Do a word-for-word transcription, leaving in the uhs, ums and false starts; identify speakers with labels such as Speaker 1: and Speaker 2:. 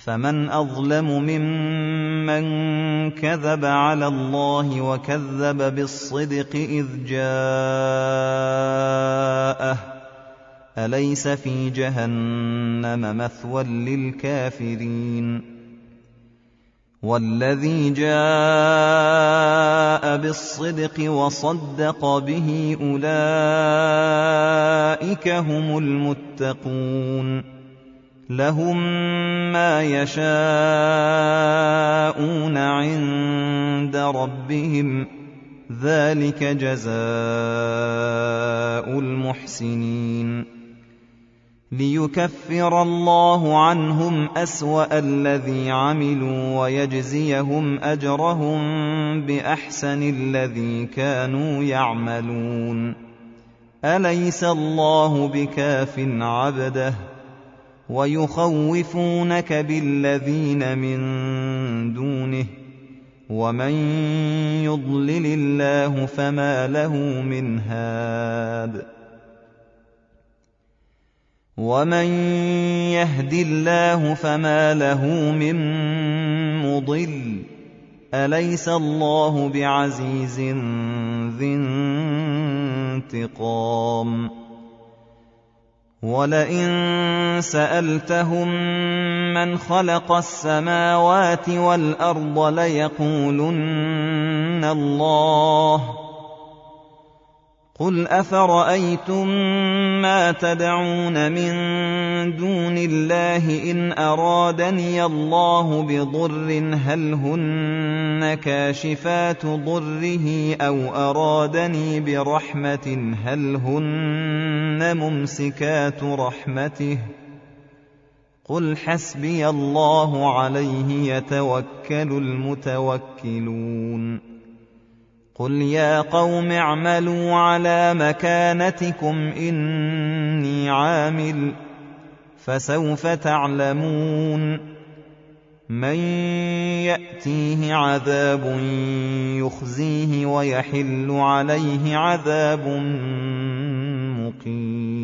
Speaker 1: فمن أظلم ممن كذب على الله وكذب بالصدق إذ جاءه أليس في جهنم مثوى للكافرين والذي جاء بالصدق وصدق به أولئك هم المتقون لهم ما يشاءون عند ربهم ذلك جزاء المحسنين ليكفر الله عنهم أسوأ الذي عملوا ويجزيهم أجرهم بأحسن الذي كانوا يعملون أليس الله بكاف عبده ويخوفونك بالذين من دونه ومن يضلل الله فما له من هاد ومن يهد الله فما له من مضل أليس الله بعزيز ذي انتقام ولئن سألتهم من خلق السماوات والأرض ليقولن الله قل أفرأيتم ما تدعون من دون الله إن أرادني الله بضر هل هن كاشفات ضره أو أرادني برحمة هل هن ممسكات رحمته قل حسبي الله عليه يتوكل المتوكلون قل يا قوم اعملوا على مكانتكم إني عامل فسوف تعلمون من يأتيه عذاب يخزيه ويحل عليه عذاب مقيم